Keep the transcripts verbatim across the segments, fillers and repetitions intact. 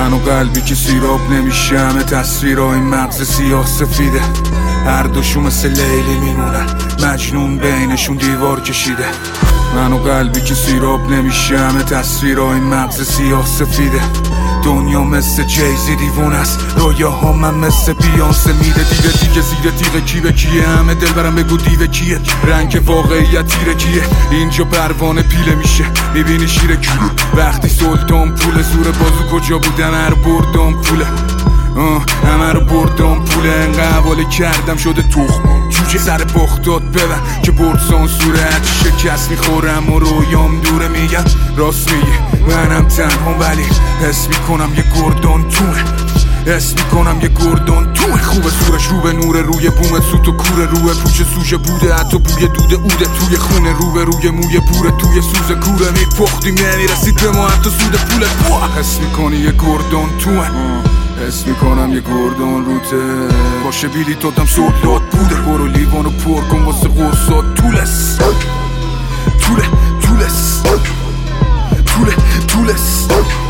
من و قلبی که سیراب نمیشه، همه تصویرها این مغز سیاه سفیده، هر دوشون مثل لیلی میمونن، مجنون بینشون دیوار کشیده. من و قلبی که سیراب نمیشه، همه تصویرها این مغز سیاه سفیده، دنیا مثل جیزی دیوون است، رویاها من مثل بیانسه میده. دیگه دیگه زیر تیغ کی به کیه، همه دل برم بگو دیو کیه، رنگ واقعیت تیره کیه، اینجا پروانه پیله میشه، میبینی شیر کیه وقتی سلطان پول زور بازو کجا بودن، هر بردم پوله همه رو بردم پوله، انقدر حواله کردم شده تخم جوجه، سر پختات ببن که برد سانسوره، هرچی شکست میخورم و رویام دوره، میگم راست میگه منم تنها ولی حس میکنم یه گردان توه، حس میکنم یه گردان توه، خوبه سورش رو به نور روی بومت، سوت و کوره روه پوچه سوشه بوده، حتی بوی دوده اوده توی خونه، رو به روی موی پوره توی سوز کوره، میپختیم نمیرسید به ما حتی سود پوله، حس میکنی یه گردان توه، حس میکنم یه گردان روته، باشه بیلی تاتم سولداد بوده، برو لیوانو پر کن واسه قرصات، طولس طوله طولس طوله طولس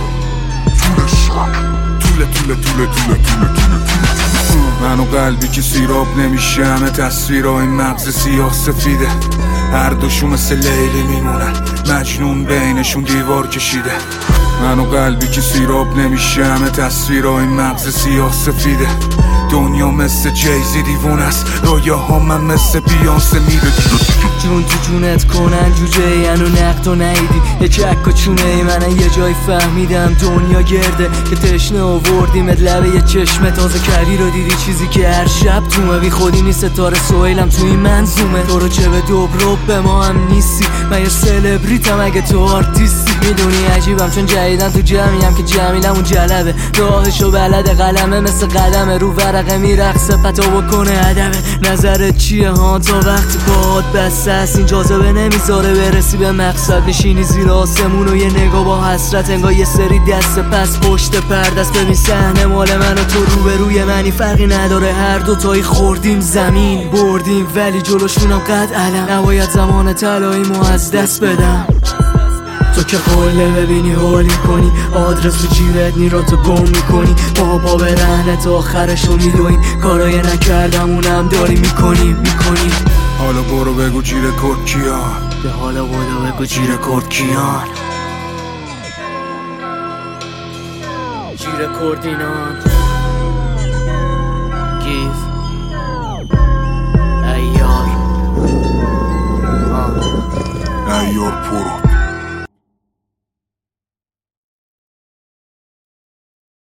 طوله طوله طوله طوله طوله. من و قلبی که سیراب نمیشه، همه تصویرها این مغز سیاه سفیده، هر دوشون مثل لیلی میمونن، مجنون بینشون دیوار کشیده. من و قلبی که سیراب نمیشه، همه تصویرها این مغز سیاه سفیده، دنیا مثل جیزی دیوون است، رویاها من مثل بیانسه میده. جون تو جونت کنن جوجه ین و نقد و نیدی، یه چک و چونه ای من یه جای فهمیدم دنیا گرده، که تشنه آوردیمت لبه یه چشمه، تازه کری رو دیدی چیزی که هر شب تومه، بی خودی نیست ستاره سویلم تو این منظومه، تو رو چه به دوبرو به ما هم نیستی، من یه سلبریتم اگه تو آرتیستی، میدونی عجیبم چون جدیدن تو جمعیم که جمیلم اون جلبه، راهشو بلده قلمه مثل قدمه، رو ورقه میرقصه پتا بکنه ادبه، نظرت چیه ها تا وقتی باهات بسته است، این جاذبه نمیذاره برسی به مقصد، نشینی زیر آسمون و یه نگاه با حسرت، انگار یه سری دست پس پشت پردست، ببین صحنه مال من و تو رو به روی منی، فرقی نداره هر دوتایی خوردیم زمین بردیم، ولی جلوشونم قد علم، نباید زمان طلاییمو از دست بدم. تو که قله ببینی حالی کنی، آدرس و جیرت نیراتو گم میکنی، بابا به رهنت آخرشو میدوین، کارای نکردم اونم داری میکنی میکنی. حالا برو بگو جی رکورد کیان، به حالا برو بگو جی رکورد کیان، جی رکورد اینان گیف ایار ایار پرو